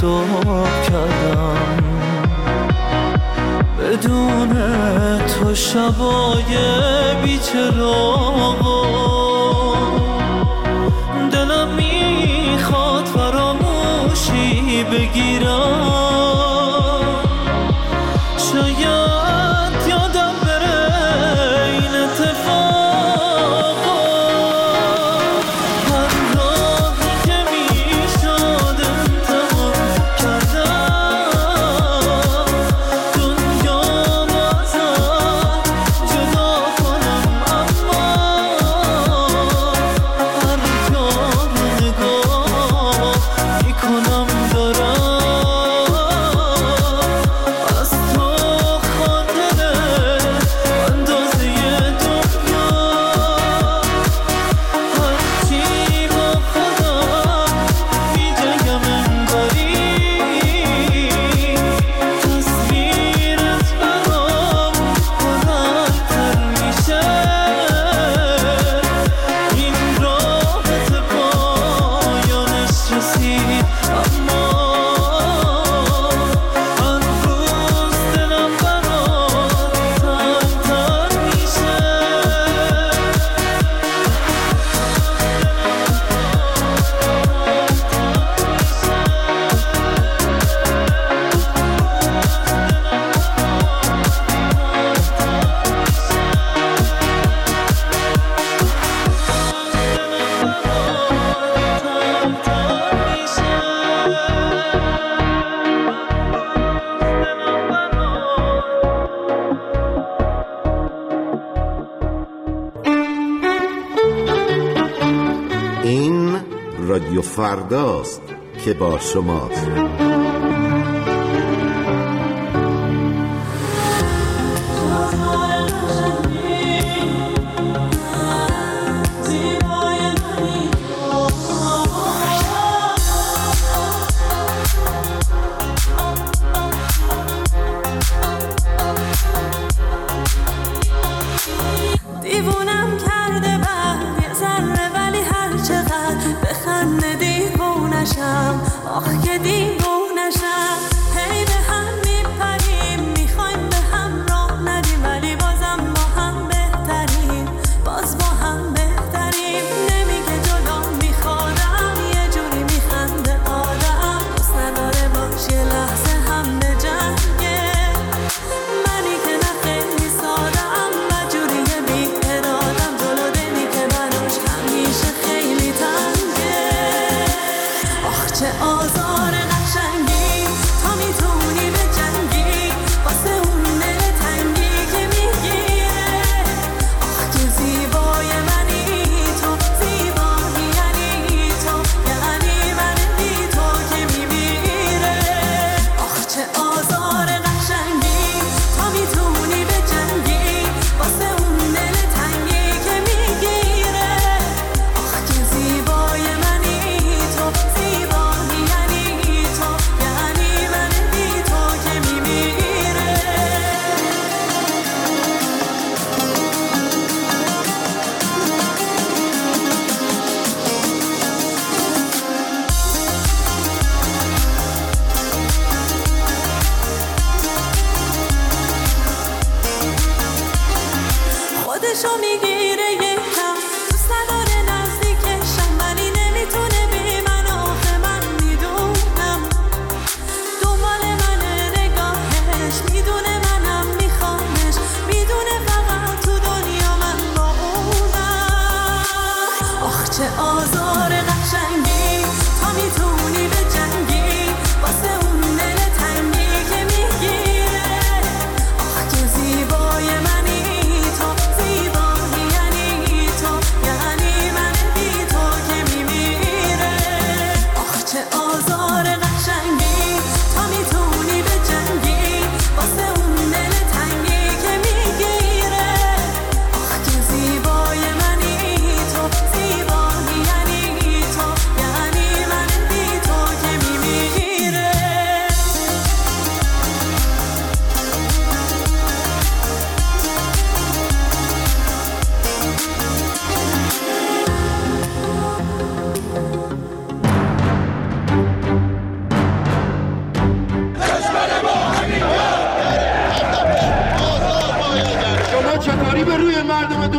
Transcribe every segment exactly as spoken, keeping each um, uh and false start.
خراب کردم، بدون تو شبای بی‌چراغ دلم میخواد فراموشی بگیرم، شاید یادم بره این اتفاقا، هر راهی که میشد امتحان کردم، دنیا ازت جدا کنم، اما هر جا نگاه میکنم دارم از تو خاطره اندازه دنیا، هرچی با خودم میجنگم انگاری تصویرت برام بلندتر میشه، این راحت پایانش رسید، اما هر روز دلم برات تنگ‌تر میشه. این رادیو فرداست که با شماست. دیوونم کرده بعد یه ذره، ولی هر چقدر بخنده دیوونشم، آخ که دیوونشم، هی به هم میپریم، میخوایم به هم راه ندیم، ولی بازم با هم بهتریم، باز با هم بهتریم، نمیگه جلو میخوادم، یه جوری میخنده آدم، دوست نداره باش یه لحظه هم به جنگه، منی که نه خیلی سادم و جوریه بی ارادم، جلو دلی که براش همیشه خیلی تنگه، آخ چه آزار قشنگی، تا میتونی به جنگی واسه اون دل تنگی که میگیره، آخ که زیبای منی تو، زیبایی یعنی تو، یعنی من بی تو که میمیره، آخ چه آزار قشنگی، تا میتونی به جنگی واسه اون دل تنگی که میگیره، آخ که زیبای منی تو، زیبایی یعنی تو، یعنی من بی تو که میمیره. خودشو میگیره یکم، دوست نداره نزدیکشم، ولی نمیتونه بی من، آخه من میدونم دنبال منه نگاهش، میدونه منم میخوامش، میدونه فقط تو دنیا من با اونم، آخ چه آزار قشنگی، تا میتونی به جنگی واسه اون دل تنگی که میگیره، آخ که زیبای منی تو، زیبایی یعنی تو، یعنی من بی تو که میمیره، آخ چه آزار قشنگی، تا میتونی به جنگی واسه اون دل تنگی که میگیره، آخ که زیبای منی تو، زیبایی یعنی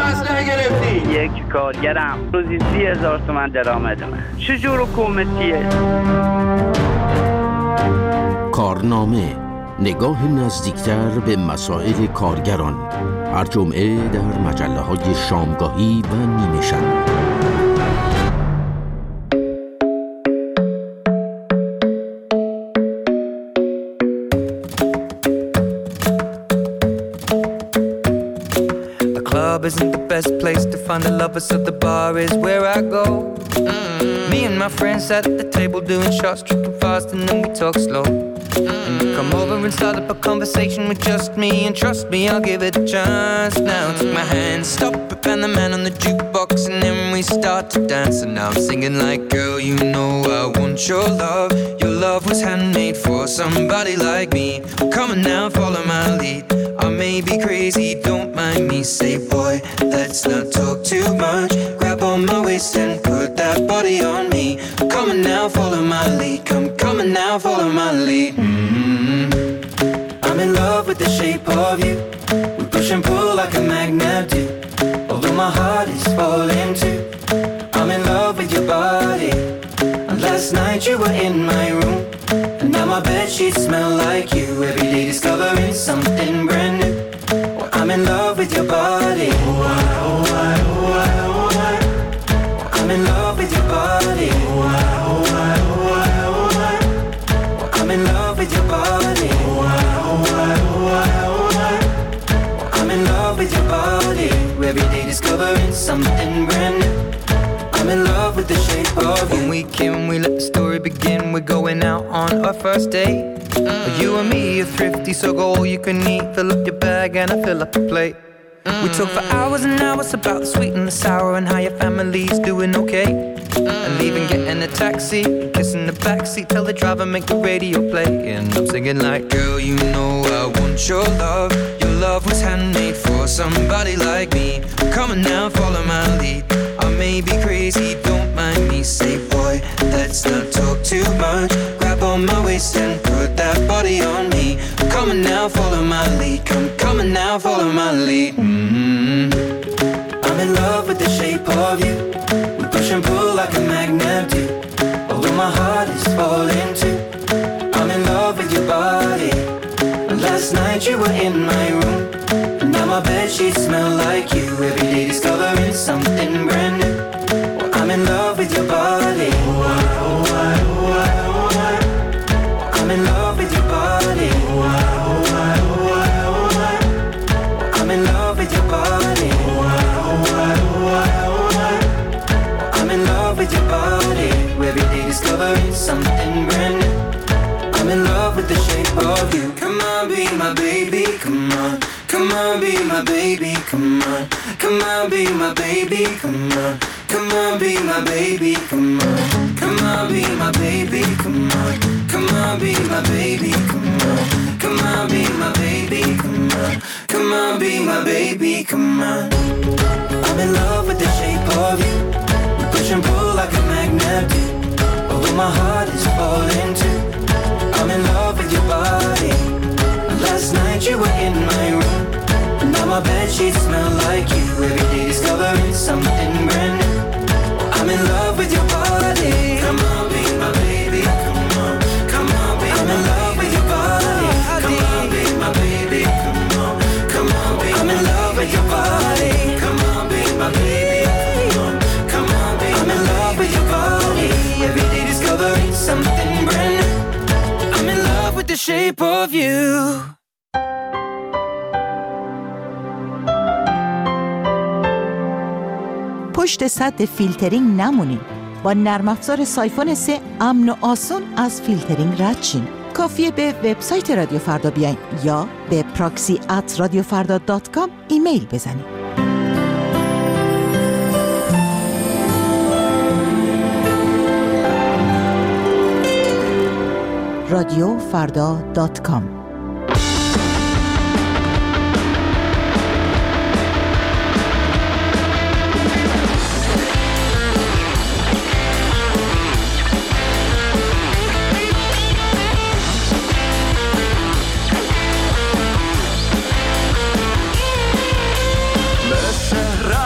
مسئله گرفتی؟ یک کارگرم روزی سی هزار تومن درآمدمه. چجور حکومتیه؟ کارنامه، نگاه نزدیکتر به مسائل کارگران، هر جمعه در مجله های شامگاهی و نیمه شب. Isn't the best place to find the lovers, so the bar is where I go. Mm-hmm. Me and my friends at the table doing shots, tripping fast, and then we talk slow. Mm-hmm. And you come over and start up a conversation with just me, and trust me, I'll give it a chance. Now take my hand, stop it, and the man on the jukebox, and then we start to dance. And now I'm singing like, girl, you know I want your love. Your love was handmade for somebody like me. Come on now, follow my lead. I may be crazy, don't mind me. Say, boy, let's not talk too much. Grab on my waist and put that body on me. Come on now, follow my lead. Come, come on now, follow my lead. Mm-hmm. I'm in love with the shape of you. We push and pull like a magnet do. Although my heart is falling too. I'm in love with your body. And last night you were in my room. And now my bedsheets smell like you. Every day discovering something brand new. Well, I'm in love with your body. Oh, I, oh, I, oh, I, oh, I. Well, I'm in love with your body. Oh, I, oh, I, oh, I, oh, I. Well, I'm in love with your body. Oh, I, oh, I, oh, I, oh, I. Well, I'm in love with your body. Every day discovering something brand new. I'm in love with the shape of you. When we came, we let the story begin. We're going out on our first date. Mm. You and me are thrifty, so go all you can eat. Fill up your bag and I fill up the plate. Mm. We talk for hours and hours about the sweet and the sour and how your family's doing okay. Mm. And leaving, getting a taxi, kissing the backseat, tell the driver make the radio play. And I'm singing like, girl, you know I want your love. Your love was handmade for somebody like me. Come on now, follow my lead. I may be crazy, don't mind me. Say, boy, let's not talk too much. Grab on my waist and put that body on me. Come on now, follow my lead. Come, come on now, follow my lead. Mm-hmm. I'm in love with the shape of you. We push and pull like a magnet do. Although my heart is falling too. I'm in love with your body. And last night you were in my room. And now my bedsheets smell like you. Every day discovering something brand new. Well, I'm in love with your body. Oh, I, oh, I, oh, I, oh, I. Well, I'm in love with your body. Oh, I, oh, I, oh, I, oh, I. Well, I'm in love with your body. Oh, I, oh, I, oh, I, oh, I. Well, I'm in love with your body. Every day discovering something brand new. I'm in love with the shape of you. Come on, be my baby, come on. Come on, be my baby, come on. Come on, be my baby, come on. Come on, be my baby, come on. Come on, be my baby, come on. Come on, be my baby, come on. Come on, be my baby, come on. Come on, be my baby, come on. I'm in love with the shape of you. We push and pull like a magnet do. Although my heart is falling too. I'm in love with your body. Last night you were in my room. And now my bedsheets smell like you. Every day discovering something brand new. Well, I'm in love with your body. Come on, be my baby. Come on, come on, be I'm in love with your body. Come on, be my baby. Come on, come on, be I'm in love with your body. Come on, be my baby. Come on, come on, be I'm in love with your body. Every day discovering something brand new. I'm in love with the shape of you. پشت سد فیلترینگ نمونین. با نرم افزار سایفون سه امن و آسون از فیلترینگ رد شین. کافیه به وبسایت رادیو فردا بیاین یا به پراکسی ات رادیو فردا دات کام ایمیل بزنین. رادیو فردا دات کام. مثل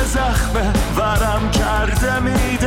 زخم ورم کرده میدونی